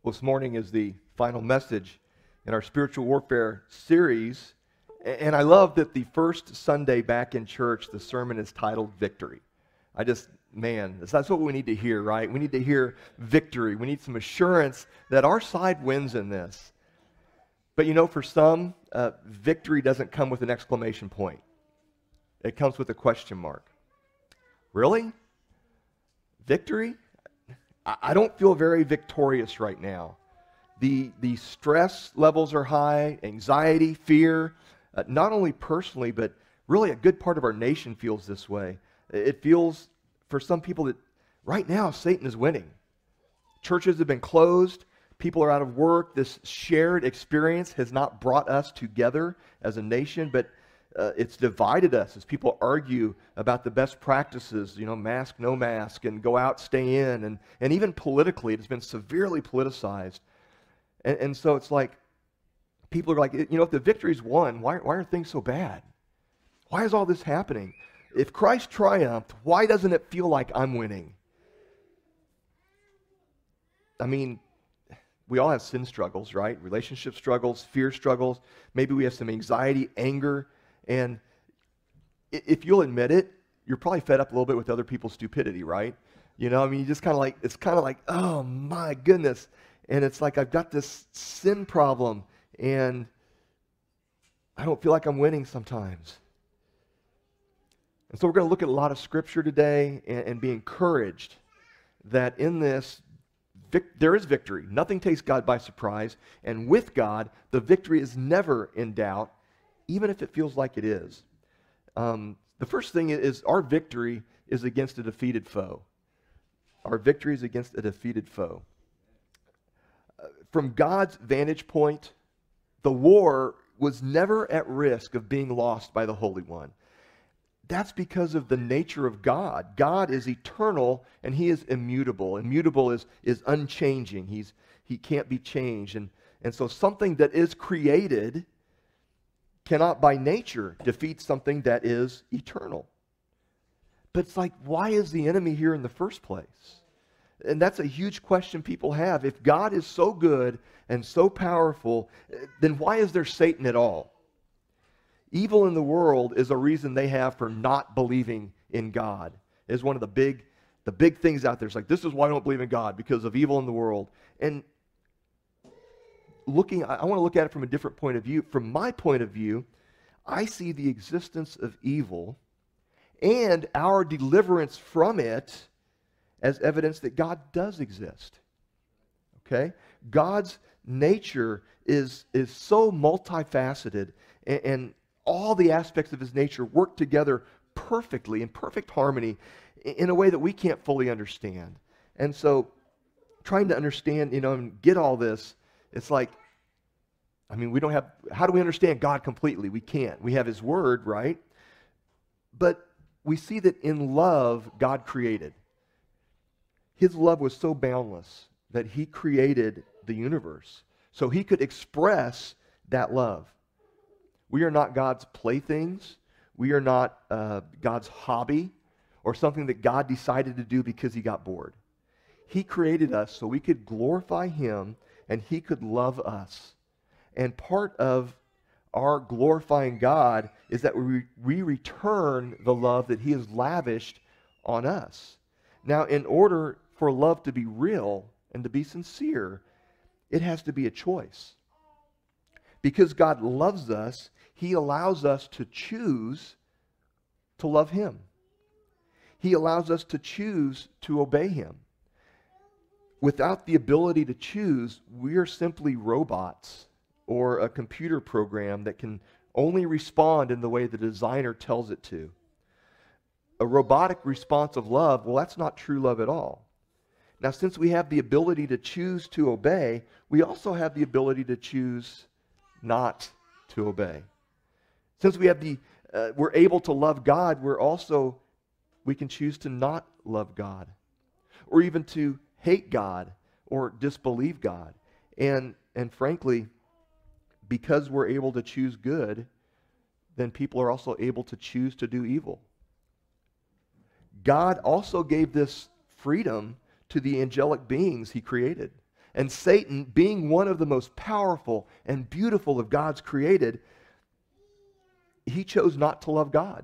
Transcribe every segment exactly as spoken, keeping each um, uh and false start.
This morning is the final message in our spiritual warfare series, and I love that the first Sunday back in church, the sermon is titled Victory. I just, man, that's what we need to hear, right? We need to hear victory. We need some assurance that our side wins in this. But you know, for some, uh, victory doesn't come with an exclamation point. It comes with a question mark. Really? Victory? I don't feel very victorious right now. The, the stress levels are high, anxiety, fear, uh, not only personally, but really a good part of our nation feels this way. It feels, for some people, that right now Satan is winning. Churches have been closed. People are out of work. This shared experience has not brought us together as a nation, but Uh, it's divided us as people argue about the best practices, you know, mask, no mask, and go out, stay in, and, and even politically, it's been severely politicized. And, and so it's like, people are like, you know, if the victory's won, why, why are things so bad? Why is all this happening? If Christ triumphed, why doesn't it feel like I'm winning? I mean, we all have sin struggles, right? Relationship struggles, fear struggles. Maybe we have some anxiety, anger. And if you'll admit it, you're probably fed up a little bit with other people's stupidity, right? You know, I mean, you just kind of like, it's kind of like, oh my goodness. And it's like, I've got this sin problem and I don't feel like I'm winning sometimes. And so we're going to look at a lot of scripture today and, and be encouraged that in this, vic- there is victory. Nothing takes God by surprise. And with God, the victory is never in doubt, even if it feels like it is. Um, the first thing is our victory is against a defeated foe. Our victory is against a defeated foe. Uh, from God's vantage point, the war was never at risk of being lost by the Holy One. That's because of the nature of God. God is eternal and He is immutable. Immutable is, is unchanging. He's, he can't be changed. And, and so something that is created cannot by nature defeat something that is eternal. But it's like, why is the enemy here in the first place? And that's a huge question people have. If God is so good and so powerful, then why is there Satan at all? Evil in the world is a reason they have for not believing in God. It is one of the big, the big things out there. It's like, this is why I don't believe in God, because of evil in the world. And looking, I want to look at it from a different point of view. From my point of view, I see the existence of evil and our deliverance from it as evidence that God does exist. Okay? God's nature is, is so multifaceted, and, and all the aspects of His nature work together perfectly, in perfect harmony, in a way that we can't fully understand. And so, trying to understand, you know, and get all this, it's like, I mean, we don't have, how do we understand God completely? We can't. We have His Word, right? But we see that in love, God created. His love was so boundless that He created the universe so He could express that love. We are not God's playthings. We are not uh, God's hobby or something that God decided to do because He got bored. He created us so we could glorify Him and He could love us. And part of our glorifying God is that we, we return the love that He has lavished on us. Now, in order for love to be real and to be sincere, it has to be a choice. Because God loves us, He allows us to choose to love Him. He allows us to choose to obey Him. Without the ability to choose, we are simply robots or a computer program that can only respond in the way the designer tells it to. A robotic response of love, well, that's not true love at all. Now, since we have the ability to choose to obey, we also have the ability to choose not to obey. Since we have the, uh, we're able to love God, we're also, we can choose to not love God, or even to hate God or disbelieve God. And, and frankly, because we're able to choose good, then people are also able to choose to do evil. God also gave this freedom to the angelic beings He created. And Satan, being one of the most powerful and beautiful of God's created, he chose not to love God.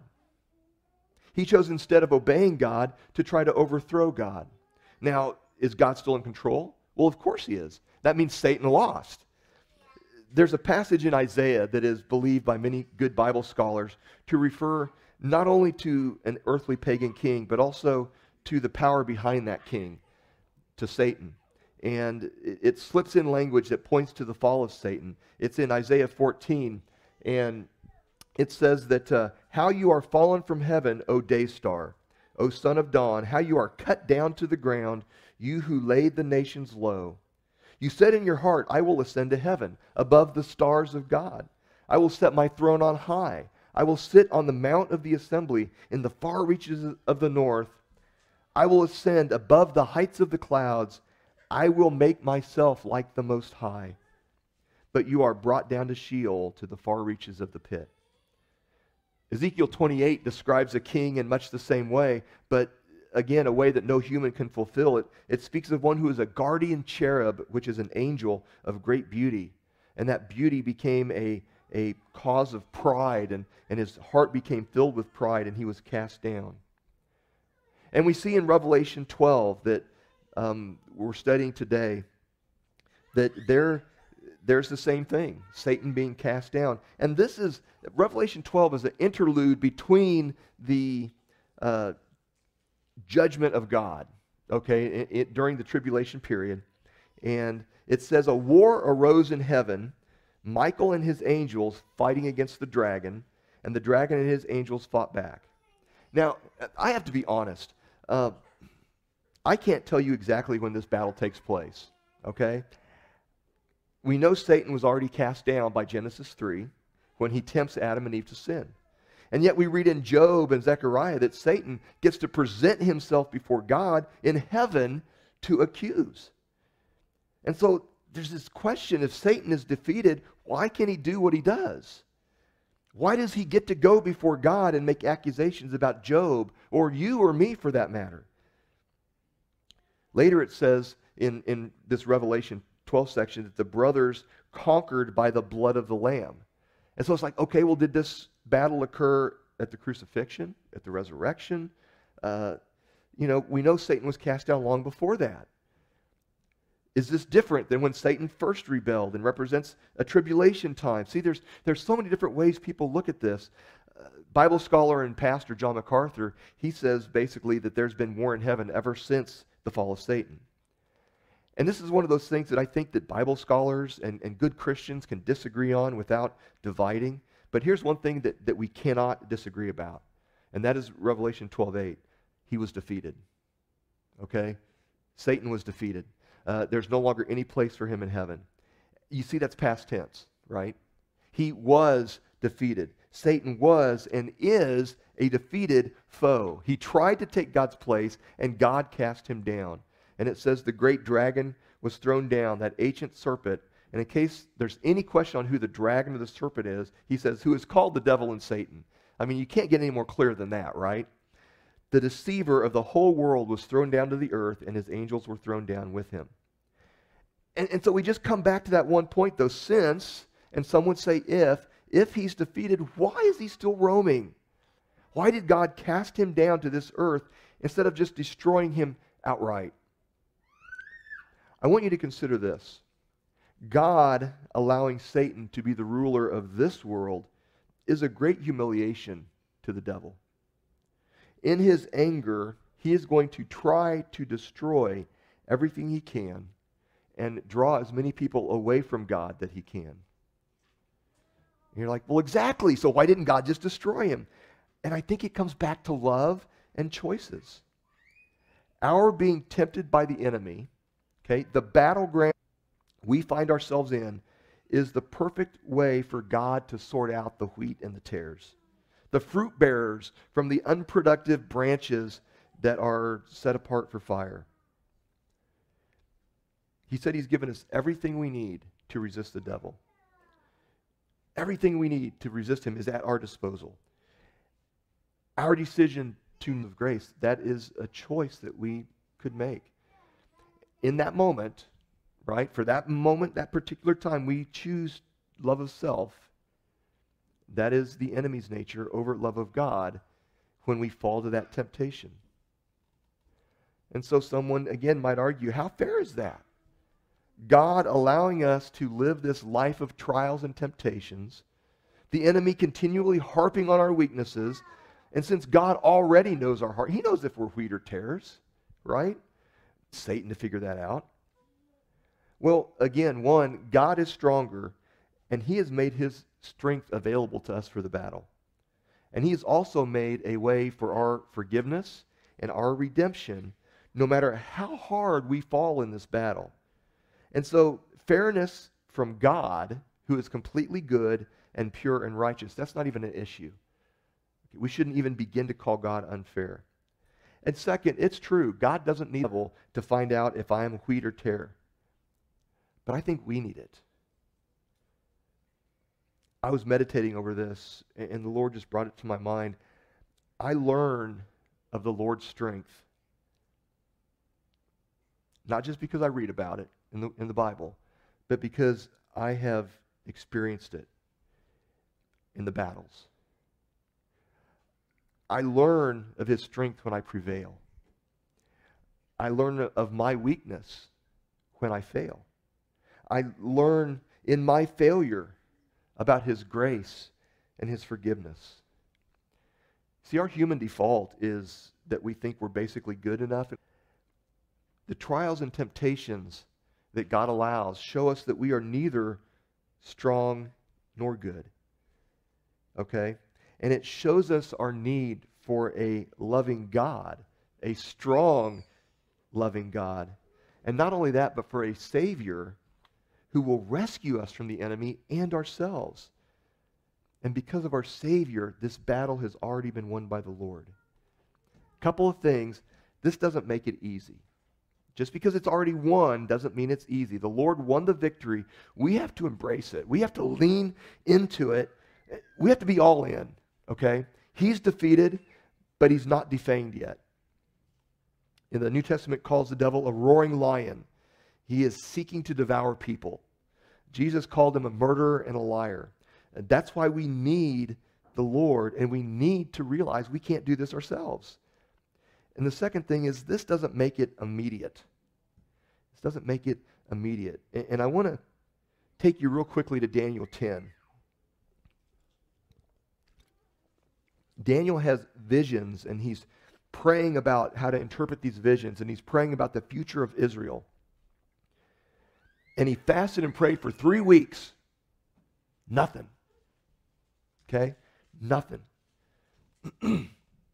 He chose, instead of obeying God, to try to overthrow God. Now, is God still in control? Well, of course he is. That means Satan lost. There's a passage in Isaiah that is believed by many good Bible scholars to refer not only to an earthly pagan king, but also to the power behind that king, to Satan. And it, it slips in language that points to the fall of Satan. It's in Isaiah fourteen, and it says that, uh, how you are fallen from heaven, O day star, O son of dawn, how you are cut down to the ground, you who laid the nations low. You said in your heart, I will ascend to heaven, above the stars of God. I will set my throne on high. I will sit on the mount of the assembly in the far reaches of the north. I will ascend above the heights of the clouds. I will make myself like the Most High. But you are brought down to Sheol, to the far reaches of the pit. Ezekiel twenty-eight describes a king in much the same way, but again, a way that no human can fulfill it. It speaks of one who is a guardian cherub, which is an angel of great beauty. And that beauty became a, a cause of pride, and, and his heart became filled with pride, and he was cast down. And we see in Revelation twelve that um, we're studying today that there, there's the same thing, Satan being cast down. And this is, Revelation twelve is an interlude between the uh, judgment of God, okay, it, it, during the tribulation period. And it says, a war arose in heaven, Michael and his angels fighting against the dragon, and the dragon and his angels fought back. Now, I have to be honest. Uh, I can't tell you exactly when this battle takes place, okay? We know Satan was already cast down by Genesis three when he tempts Adam and Eve to sin. And yet we read in Job and Zechariah that Satan gets to present himself before God in heaven to accuse. And so there's this question, if Satan is defeated, why can he do what he does? Why does he get to go before God and make accusations about Job, or you or me for that matter? Later it says in, in this Revelation twelve section that the brothers conquered by the blood of the Lamb. And so it's like, okay, well, did this battle occur at the crucifixion, at the resurrection? Uh, you know, we know Satan was cast down long before that. Is this different than when Satan first rebelled and represents a tribulation time? See, there's, there's so many different ways people look at this. Uh, Bible scholar and pastor John MacArthur, he says basically that there's been war in heaven ever since the fall of Satan. And this is one of those things that I think that Bible scholars and, and good Christians can disagree on without dividing. But here's one thing that, that we cannot disagree about, and that is Revelation twelve eight. He was defeated. Okay? Satan was defeated. Uh, there's no longer any place for him in heaven. You see, that's past tense, right? He was defeated. Satan was and is a defeated foe. He tried to take God's place, and God cast him down. And it says the great dragon was thrown down, that ancient serpent. And in case there's any question on who the dragon or the serpent is, he says, who is called the devil and Satan. I mean, you can't get any more clear than that, right? The deceiver of the whole world was thrown down to the earth, and his angels were thrown down with him. And, and so we just come back to that one point, though, since, and some would say if, if he's defeated, why is he still roaming? Why did God cast him down to this earth instead of just destroying him outright? I want you to consider this. God allowing Satan to be the ruler of this world is a great humiliation to the devil. In his anger, he is going to try to destroy everything he can and draw as many people away from God that he can. And you're like, well, exactly, so why didn't God just destroy him? And I think it comes back to love and choices. Our being tempted by the enemy, okay, the battleground we find ourselves in is the perfect way for God to sort out the wheat and the tares, the fruit bearers from the unproductive branches that are set apart for fire. He said he's given us everything we need to resist the devil. Everything we need to resist him is at our disposal. Our decision to of grace, that is a choice that we could make. In that moment, right? For that moment, that particular time, we choose love of self. That is the enemy's nature over love of God when we fall to that temptation. And so someone, again, might argue, how fair is that? God allowing us to live this life of trials and temptations, the enemy continually harping on our weaknesses, and since God already knows our heart, he knows if we're wheat or tares, right? Satan to figure that out. Well, again, one, God is stronger, and he has made his strength available to us for the battle. And he has also made a way for our forgiveness and our redemption, no matter how hard we fall in this battle. And so, fairness from God, who is completely good and pure and righteous, that's not even an issue. We shouldn't even begin to call God unfair. And second, it's true, God doesn't need a to find out if I am wheat or tare. But I think we need it. I was meditating over this, and the Lord just brought it to my mind. I learn of the Lord's strength, not just because I read about it in the, in the Bible, but because I have experienced it in the battles. I learn of his strength when I prevail. I learn of my weakness when I fail. I learn in my failure about his grace and his forgiveness. See, our human default is that we think we're basically good enough. The trials and temptations that God allows show us that we are neither strong nor good. Okay? And it shows us our need for a loving God, a strong, loving God. And not only that, but for a Savior who will rescue us from the enemy and ourselves. And because of our Savior, this battle has already been won by the Lord. Couple of things. This doesn't make it easy. Just because it's already won doesn't mean it's easy. The Lord won the victory. We have to embrace it. We have to lean into it. We have to be all in. Okay? He's defeated, but he's not defanged yet. In the New Testament calls the devil a roaring lion. He is seeking to devour people. Jesus called him a murderer and a liar. And that's why we need the Lord, and we need to realize we can't do this ourselves. And the second thing is, this doesn't make it immediate. This doesn't make it immediate. And, and I want to take you real quickly to Daniel ten. Daniel has visions, and he's praying about how to interpret these visions, and he's praying about the future of Israel. And he fasted and prayed for three weeks. Nothing. Okay? Nothing. when,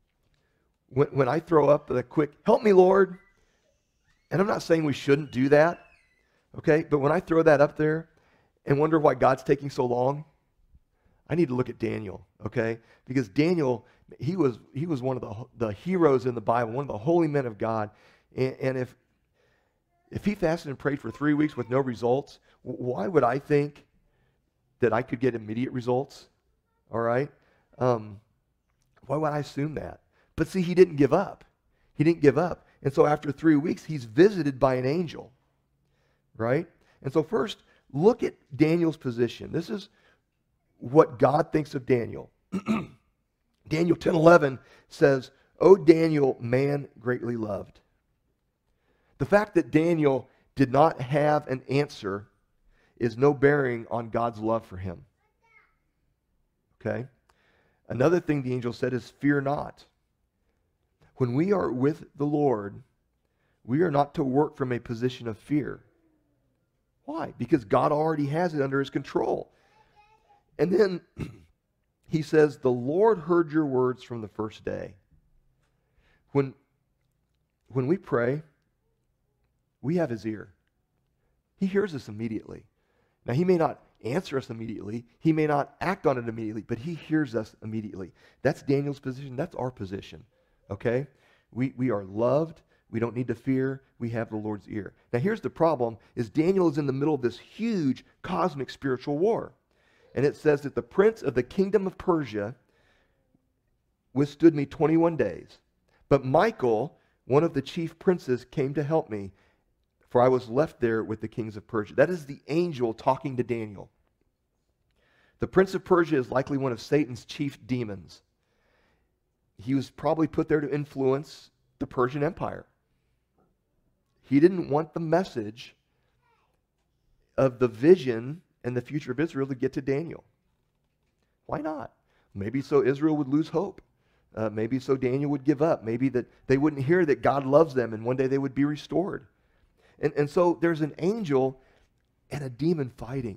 when I throw up the quick, help me, Lord, and I'm not saying we shouldn't do that, okay? But when I throw that up there and wonder why God's taking so long, I need to look at Daniel, okay? Because Daniel, he was he was one of the, the heroes in the Bible, one of the holy men of God. And, and if if he fasted and prayed for three weeks with no results, why would I think that I could get immediate results? All right? Um, why would I assume that? But see, he didn't give up. He didn't give up. And so after three weeks, he's visited by an angel, right? And so first, look at Daniel's position. This is what God thinks of Daniel. Daniel ten eleven says, "O Daniel, man greatly loved." The fact that Daniel did not have an answer is no bearing on God's love for him. Okay? Another thing the angel said is, "Fear not." When we are with the Lord, we are not to work from a position of fear. Why? Because God already has it under his control. And then he says, "The Lord heard your words from the first day." When, when we pray, we have his ear. He hears us immediately. Now, he may not answer us immediately. He may not act on it immediately, but he hears us immediately. That's Daniel's position. That's our position. Okay? We, we are loved. We don't need to fear. We have the Lord's ear. Now, here's the problem, is Daniel is in the middle of this huge cosmic spiritual war. And it says that the prince of the kingdom of Persia withstood me twenty-one days. But Michael, one of the chief princes, came to help me for I was left there with the kings of Persia. That is the angel talking to Daniel. The prince of Persia is likely one of Satan's chief demons. He was probably put there to influence the Persian Empire. He didn't want the message of the vision and the future of Israel to get to Daniel. Why not? Maybe so Israel would lose hope. Uh, maybe so Daniel would give up. Maybe that they wouldn't hear that God loves them and one day they would be restored. And, and so there's an angel and a demon fighting.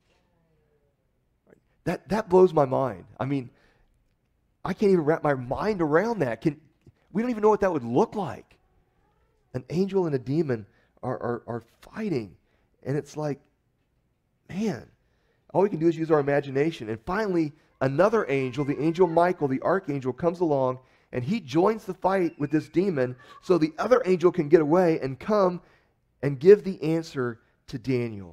That, that blows my mind. I mean, I can't even wrap my mind around that. Can, we don't even know what that would look like. An angel and a demon are, are, are fighting. And it's like, man, all we can do is use our imagination. And finally, another angel, the angel Michael, the archangel, comes along and he joins the fight with this demon so the other angel can get away and come and give the answer to Daniel.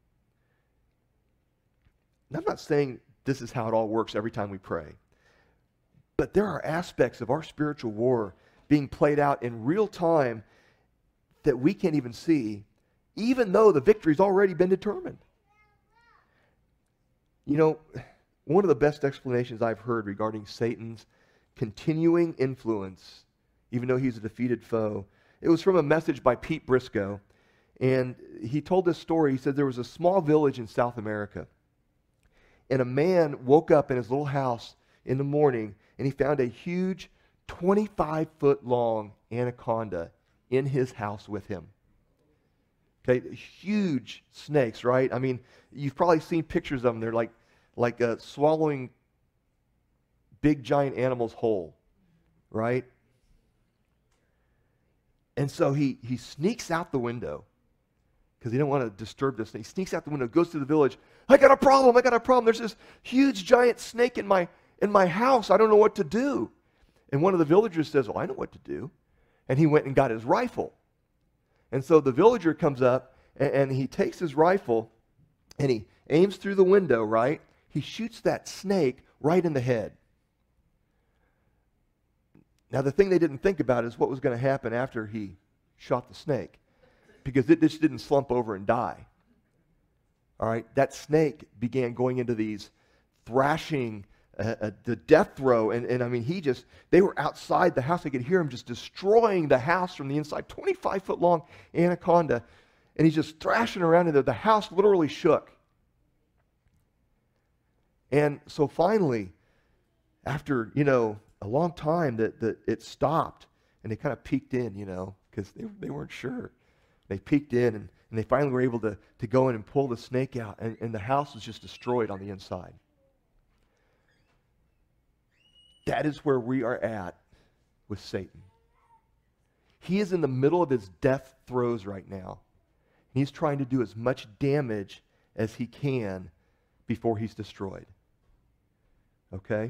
And I'm not saying this is how it all works every time we pray. But there are aspects of our spiritual war being played out in real time that we can't even see, even though the victory's already been determined. You know, one of the best explanations I've heard regarding Satan's continuing influence, even though he's a defeated foe, it was from a message by Pete Briscoe. And he told this story. He said there was a small village in South America. And a man woke up in his little house in the morning and he found a huge twenty-five foot long anaconda in his house with him. Okay, huge snakes, right? I mean, you've probably seen pictures of them. They're like, like uh, swallowing big giant animals whole, right? And so he, he sneaks out the window because he didn't want to disturb this thing. He sneaks out the window, goes to the village. I got a problem, I got a problem. There's this huge giant snake in my, in my house. I don't know what to do. And one of the villagers says, well, I know what to do. And he went and got his rifle. And so the villager comes up and, and he takes his rifle and he aims through the window, right? He shoots that snake right in the head. Now, the thing they didn't think about is what was going to happen after he shot the snake, because it just didn't slump over and die. All right, that snake began going into these thrashing, uh, uh, the death throw, and, and I mean, he just, they were outside the house. They could hear him just destroying the house from the inside, twenty-five foot long anaconda, and he's just thrashing around in there. The house literally shook. And so finally, after, you know, a long time, that, that it stopped, and they kind of peeked in, you know, because they, they weren't sure. They peeked in, and, and they finally were able to, to go in and pull the snake out, and, and the house was just destroyed on the inside. That is where we are at with Satan. He is in the middle of his death throes right now. He's trying to do as much damage as he can before he's destroyed. Okay?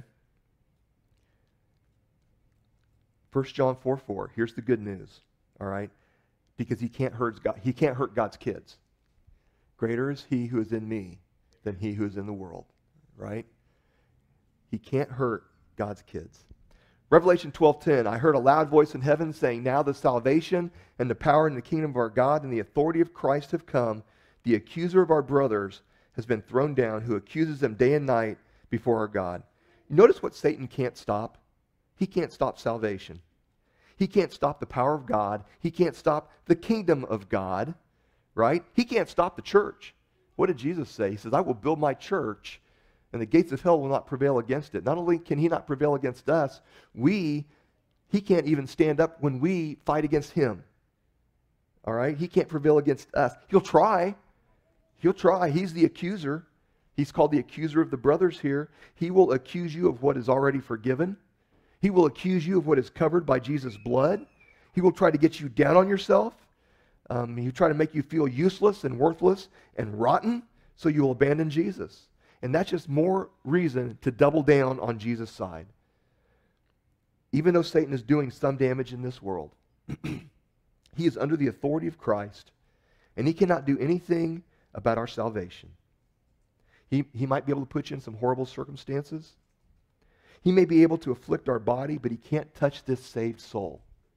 First John four four, here's the good news, all right? Because he can't hurt God, he can't hurt God's kids. Greater is he who is in me than he who is in the world, right? He can't hurt God's kids. Revelation twelve ten, I heard a loud voice in heaven saying, now the salvation and the power and the kingdom of our God and the authority of Christ have come. The accuser of our brothers has been thrown down, who accuses them day and night before our God. Notice what Satan can't stop. He can't stop salvation. He can't stop the power of God. He can't stop the kingdom of God, right? He can't stop the church. What did Jesus say? He says, I will build my church, and the gates of hell will not prevail against it. Not only can he not prevail against us, we, he can't even stand up when we fight against him. All right? He can't prevail against us. He'll try. He'll try. He's the accuser. He's called the accuser of the brothers here. He will accuse you of what is already forgiven. He will accuse you of what is covered by Jesus' blood. He will try to get you down on yourself. Um, he'll try to make you feel useless and worthless and rotten, so you will abandon Jesus. And that's just more reason to double down on Jesus' side. Even though Satan is doing some damage in this world, he is under the authority of Christ, and he cannot do anything about our salvation. He, he might be able to put you in some horrible circumstances. He may be able to afflict our body, but he can't touch this saved soul.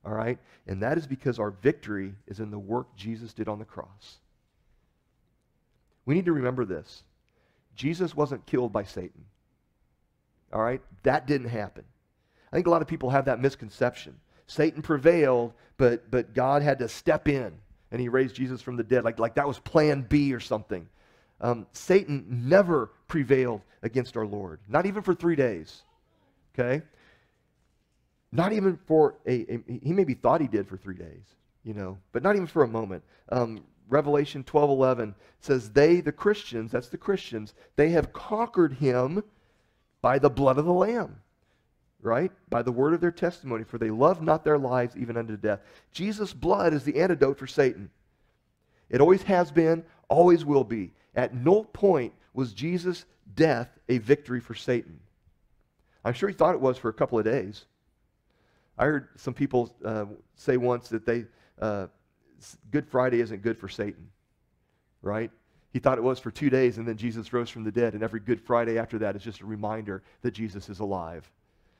all right? And that is because our victory is in the work Jesus did on the cross. We need to remember this. Jesus wasn't killed by Satan, all right? That didn't happen. I think a lot of people have that misconception. Satan prevailed, but, but God had to step in, and he raised Jesus from the dead, like, like that was plan B or something. Um, Satan never prevailed against our Lord, not even for three days, okay? Not even for a, a, he maybe thought he did for three days, you know, but not even for a moment. Um, Revelation twelve eleven says, they, the Christians, that's the Christians, they have conquered him by the blood of the Lamb, right? By the word of their testimony, for they love not their lives even unto death. Jesus' blood is the antidote for Satan. It always has been, always will be. At no point was Jesus' death a victory for Satan. I'm sure he thought it was for a couple of days. I heard some people uh, say once that they uh, Good Friday isn't good for Satan, right? He thought it was for two days, and then Jesus rose from the dead, and every Good Friday after that is just a reminder that Jesus is alive.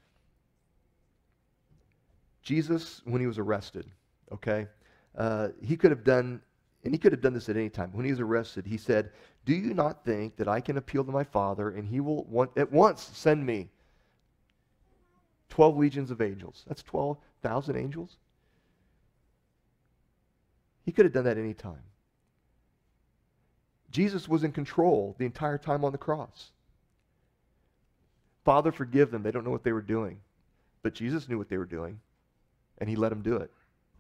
Jesus, when he was arrested, okay, uh, he could have done, and he could have done this at any time. When he was arrested, he said, do you not think that I can appeal to my Father, and he will want, at once send me twelve legions of angels? That's twelve thousand angels. He could have done that any time. Jesus was in control the entire time on the cross. Father, forgive them. They don't know what they were doing. But Jesus knew what they were doing, and he let them do it.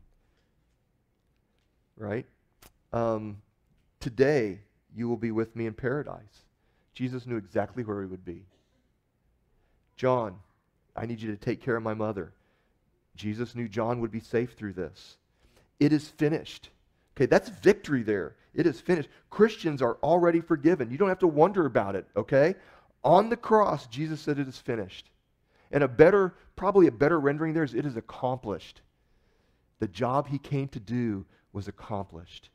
Right? Um, today, you will be with me in paradise. Jesus knew exactly where he would be. John, I need you to take care of my mother. Jesus knew John would be safe through this. It is finished. Okay, that's victory there. It is finished. Christians are already forgiven. You don't have to wonder about it, okay? On the cross, Jesus said it is finished. And a better, probably a better rendering there is it is accomplished. The job he came to do was accomplished.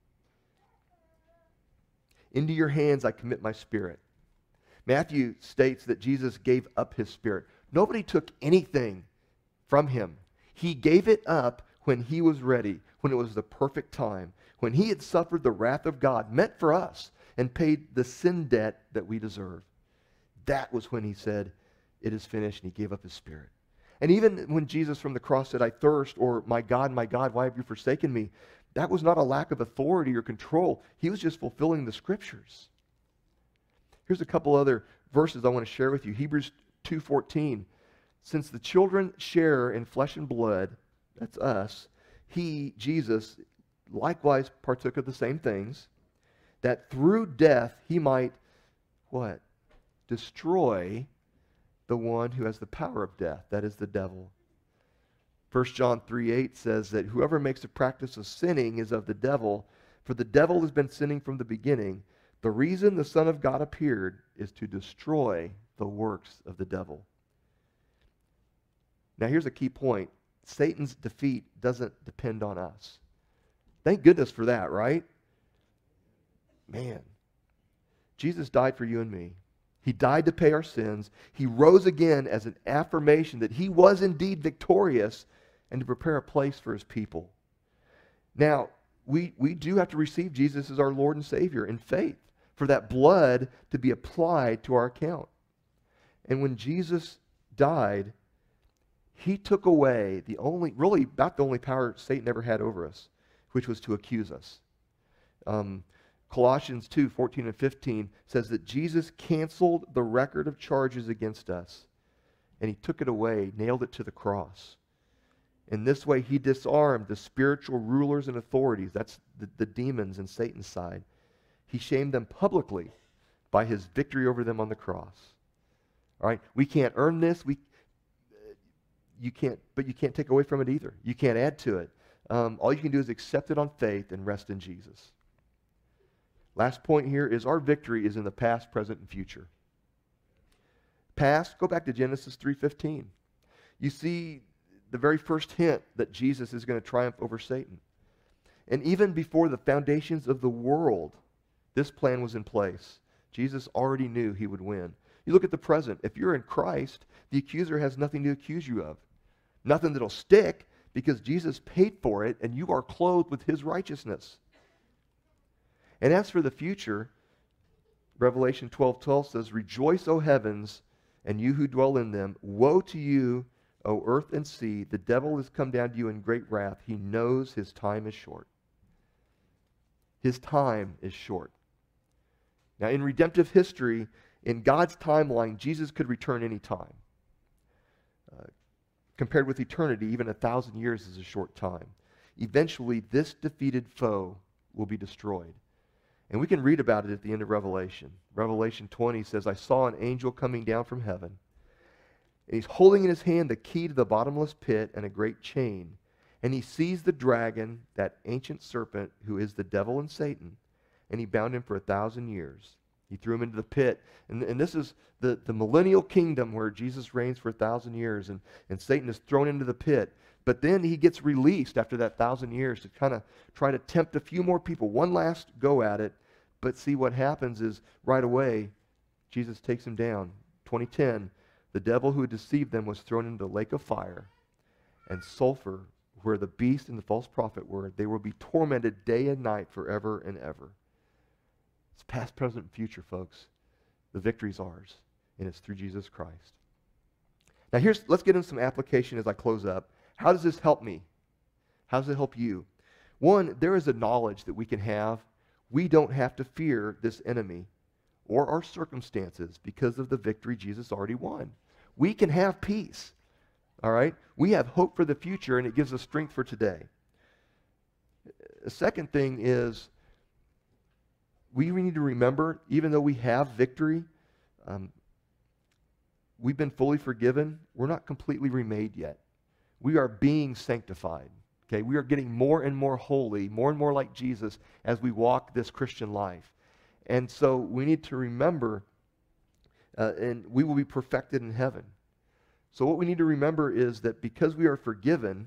Into your hands I commit my spirit. Matthew states that Jesus gave up his spirit. Nobody took anything from him. He gave it up when he was ready, when it was the perfect time, when he had suffered the wrath of God meant for us and paid the sin debt that we deserve. That was when he said, it is finished, and he gave up his spirit. And even when Jesus from the cross said, I thirst, or my God, my God, why have you forsaken me? That was not a lack of authority or control. He was just fulfilling the scriptures. Here's a couple other verses I want to share with you. Hebrews two fourteen. Since the children share in flesh and blood, that's us, he, Jesus, likewise partook of the same things, that through death he might, what? Destroy the one who has the power of death, that is the devil. First John three eight says that whoever makes a practice of sinning is of the devil, for the devil has been sinning from the beginning. The reason the Son of God appeared is to destroy the works of the devil. Now here's a key point. Satan's defeat doesn't depend on us. Thank goodness for that, right? Man, Jesus died for you and me. He died to pay our sins. He rose again as an affirmation that he was indeed victorious and to prepare a place for his people. Now, we, we do have to receive Jesus as our Lord and Savior in faith for that blood to be applied to our account. And when Jesus died, he took away the only, really about the only power Satan ever had over us, which was to accuse us. Um, Colossians two fourteen and fifteen says that Jesus canceled the record of charges against us, and he took it away, nailed it to the cross. In this way, he disarmed the spiritual rulers and authorities, that's the, the demons in Satan's side. He shamed them publicly by his victory over them on the cross. All right, we can't earn this. We You can't, but you can't take away from it either. You can't add to it. Um, all you can do is accept it on faith and rest in Jesus. Last point here is our victory is in the past, present, and future. Past, go back to Genesis three fifteen. You see the very first hint that Jesus is going to triumph over Satan. And even before the foundations of the world, this plan was in place. Jesus already knew he would win. You look at the present. If you're in Christ, the accuser has nothing to accuse you of. Nothing that'll stick, because Jesus paid for it and you are clothed with his righteousness. And as for the future, Revelation twelve twelve says, "Rejoice, O heavens, and you who dwell in them. Woe to you, O earth and sea. The devil has come down to you in great wrath. He knows his time is short." His time is short. Now, in redemptive history, in God's timeline, Jesus could return any time. Uh, compared with eternity, even a thousand years is a short time. Eventually, this defeated foe will be destroyed. And we can read about it at the end of Revelation. Revelation twenty says, "I saw an angel coming down from heaven, and he's holding in his hand the key to the bottomless pit and a great chain. And he seized the dragon, that ancient serpent, who is the devil and Satan, and he bound him for a thousand years. He threw him into the pit." And, and this is the, the millennial kingdom where Jesus reigns for a thousand years, and, and Satan is thrown into the pit. But then he gets released after that thousand years to kind of try to tempt a few more people. One last go at it. But see, what happens is right away, Jesus takes him down. twenty ten, the devil who had deceived them was thrown into the lake of fire and sulfur, where the beast and the false prophet were. They will be tormented day and night forever and ever. It's past, present, and future, folks. The victory's ours, and it's through Jesus Christ. Now here's, let's get into some application as I close up. How does this help me? How does it help you? One, there is a knowledge that we can have. We don't have to fear this enemy or our circumstances because of the victory Jesus already won. We can have peace. All right? We have hope for the future, and it gives us strength for today. The second thing is we need to remember, even though we have victory, um, we've been fully forgiven, we're not completely remade yet. We are being sanctified. Okay? We are getting more and more holy, more and more like Jesus as we walk this Christian life. And so we need to remember, uh, and we will be perfected in heaven. So what we need to remember is that because we are forgiven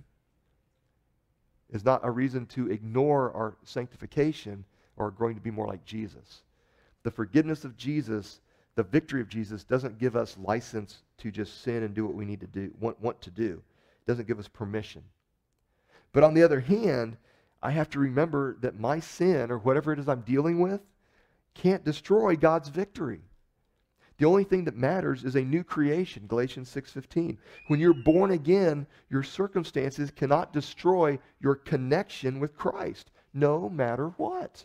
is not a reason to ignore our sanctification or growing to be more like Jesus. The forgiveness of Jesus, the victory of Jesus, doesn't give us license to just sin and do what we need to do, want, want to do. It doesn't give us permission. But on the other hand, I have to remember that my sin, or whatever it is I'm dealing with, can't destroy God's victory. The only thing that matters is a new creation, Galatians six fifteen. When you're born again, your circumstances cannot destroy your connection with Christ, no matter what.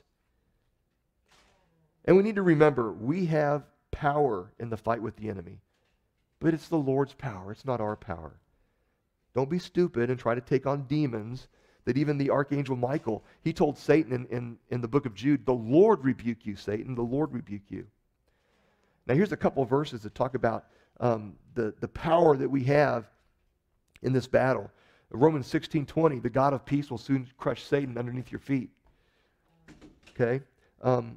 And we need to remember, we have power in the fight with the enemy. But it's the Lord's power, it's not our power. Don't be stupid and try to take on demons that even the archangel Michael, he told Satan in, in, in the book of Jude, "The Lord rebuke you, Satan, the Lord rebuke you." Now here's a couple of verses that talk about um, the, the power that we have in this battle. Romans sixteen twenty, "The God of peace will soon crush Satan underneath your feet." Okay? Um,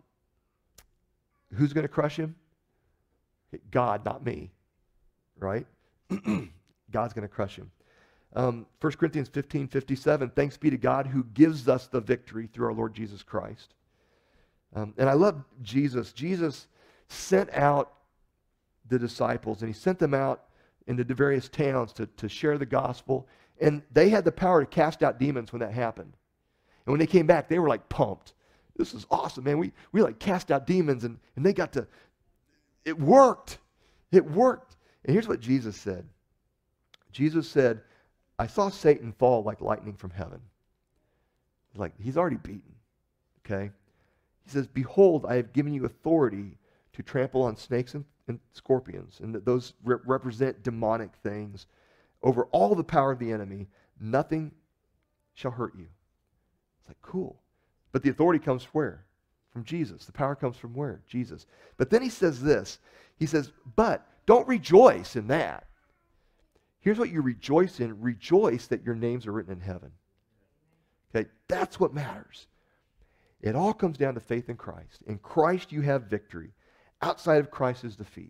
who's going to crush him? God, not me. Right? God's going to crush him. Um, First Corinthians fifteen fifty-seven, "Thanks be to God who gives us the victory through our Lord Jesus Christ." Um, and I love Jesus. Jesus sent out the disciples, and he sent them out into the various towns to, to share the gospel. And they had the power to cast out demons when that happened. And when they came back, they were like pumped. This is awesome, man. We, we like cast out demons, and, and they got to, it worked. It worked. And here's what Jesus said. Jesus said, "I saw Satan fall like lightning from heaven." Like, he's already beaten. Okay? He says, "Behold, I have given you authority to trample on snakes and, and scorpions," and that those re- represent demonic things, "over all the power of the enemy. Nothing shall hurt you." It's like, cool. But the authority comes where? From Jesus. The power comes from where? Jesus. But then he says this. He says, "But don't rejoice in that. Here's what you rejoice in. Rejoice that your names are written in heaven." Okay, that's what matters. It all comes down to faith in Christ. In Christ you have victory. Outside of Christ is defeat.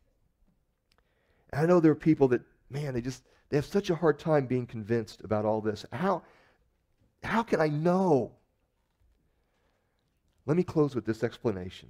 And I know there are people that, man, they just, they have such a hard time being convinced about all this. How, how can I know? Let me close with this explanation.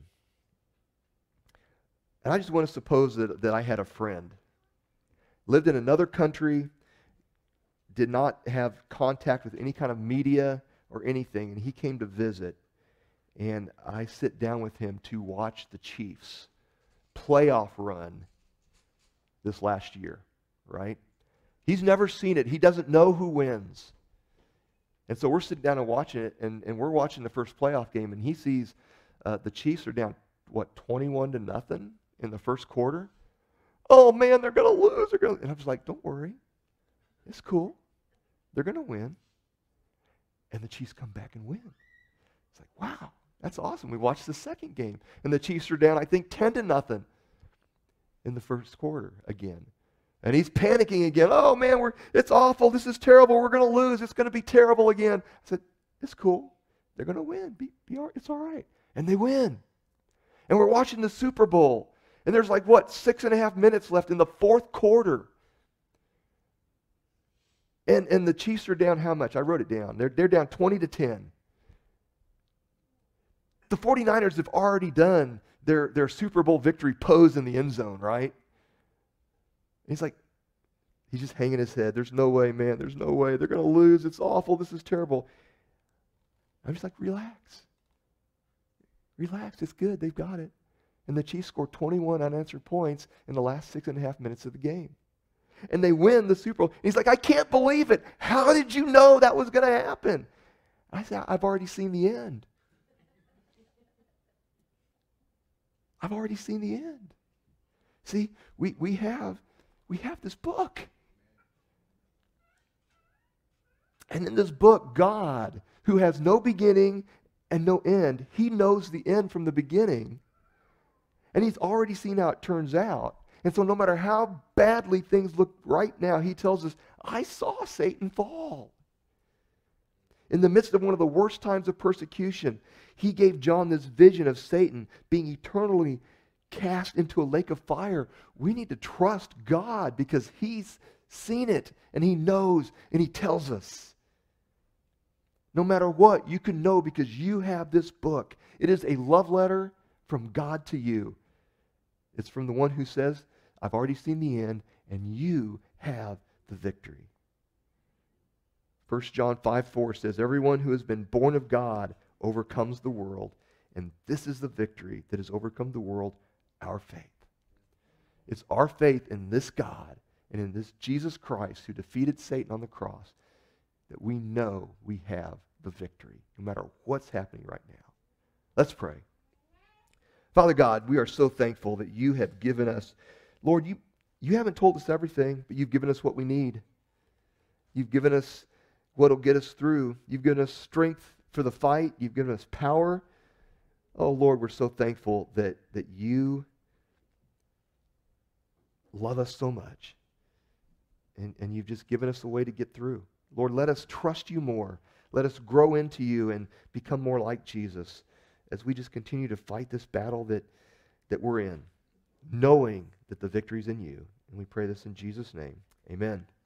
And I just want to suppose that, that I had a friend, lived in another country, did not have contact with any kind of media or anything, and he came to visit. And I sit down with him to watch the Chiefs playoff run this last year, right? He's never seen it. He doesn't know who wins. And so we're sitting down and watching it, and, and we're watching the first playoff game, and he sees uh, the Chiefs are down, what, twenty-one to nothing in the first quarter? Oh, man, they're going to lose. They're gonna... And I was like, don't worry. It's cool. They're going to win. And the Chiefs come back and win. It's like, wow, that's awesome. We watched the second game, and the Chiefs are down, I think, ten to nothing in the first quarter again. And he's panicking again. Oh, man, we're it's awful. This is terrible. We're going to lose. It's going to be terrible again. I said, it's cool. They're going to win. Be, be all, it's all right. And they win. And we're watching the Super Bowl. And there's like, what, six and a half minutes left in the fourth quarter. And, and the Chiefs are down how much? I wrote it down. They're, they're down twenty to ten. The 49ers have already done their, their Super Bowl victory pose in the end zone, right? And he's like, he's just hanging his head. There's no way, man. There's no way. They're going to lose. It's awful. This is terrible. I'm just like, relax. Relax. It's good. They've got it. And the Chiefs scored twenty-one unanswered points in the last six and a half minutes of the game. And they win the Super Bowl. And he's like, I can't believe it. How did you know that was going to happen? I said, I've already seen the end. I've already seen the end. See, we, we have we have this book. And in this book, God, who has no beginning and no end, he knows the end from the beginning. And he's already seen how it turns out. And so no matter how badly things look right now, he tells us, I saw Satan fall. In the midst of one of the worst times of persecution, he gave John this vision of Satan being eternally cast into a lake of fire. We need to trust God because he's seen it and he knows and he tells us. No matter what, you can know because you have this book. It is a love letter from God to you. It's from the one who says, I've already seen the end and you have the victory. First John five four says, everyone who has been born of God overcomes the world, and this is the victory that has overcome the world, our faith. It's our faith in this God and in this Jesus Christ who defeated Satan on the cross that we know we have the victory, no matter what's happening right now. Let's pray. Father God, we are so thankful that you have given us, Lord, you, you haven't told us everything, but you've given us what we need. You've given us what will get us through. You've given us strength for the fight. You've given us power. Oh, Lord, we're so thankful that, that you love us so much. And, and you've just given us a way to get through. Lord, let us trust you more. Let us grow into you and become more like Jesus as we just continue to fight this battle that, that we're in, knowing that the victory's in you. And we pray this in Jesus' name. Amen.